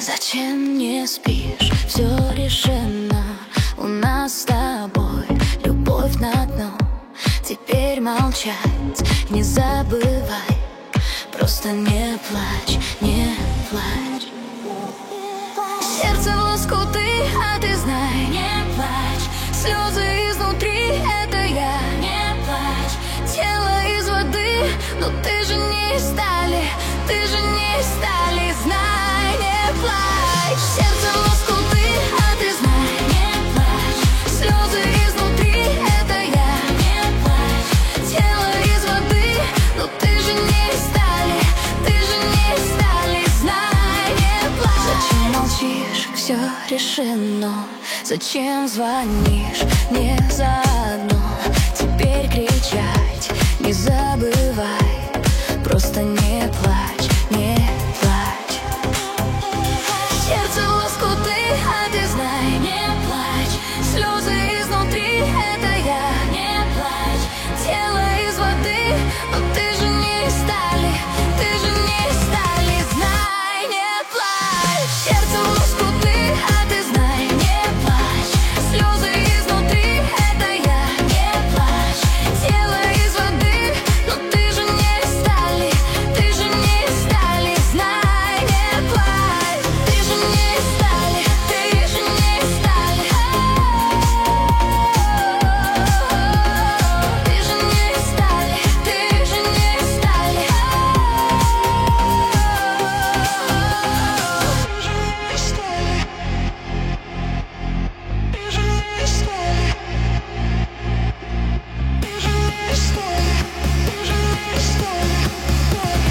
Зачем не спишь? Все решено. У нас с тобой любовь на дно. Теперь молчать не забывай. Просто не плачь, не плачь. Сердце в лоскуты, а ты знай, не плачь. Слезы изнутри, это я, не плачь. Тело из воды, но ты же не из стали, ты же не из стали, знай, не плачь. Сердце в лоскуты, а ты знай, не плачь. Слезы изнутри, это я, не плачь. Тело из воды, но ты же не из стали, ты же не из стали, знай, не плачь. Зачем молчишь? Все решено. Зачем звонишь мне заодно? Теперь кричать не забывай. Просто не плачь, не плачь. Сердце в лоскуты, а ты знай, не плачь. Слезы изнутри, это я, не плачь. Тело из воды, но ты же не из стали, ты же не из стали, знай, не плачь. Сердце в лоскуты, а ты знай, не плачь. Слезы изнутри, это я, не плачь. Тело из воды, но ты же не из стали, ты же не из стали, знай, не плачь. Ты же не из стали, ты же не из стали. Ты же не из стали, ты же не из стали.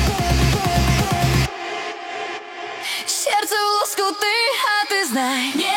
Сердце в лоскуты, а ты знай, не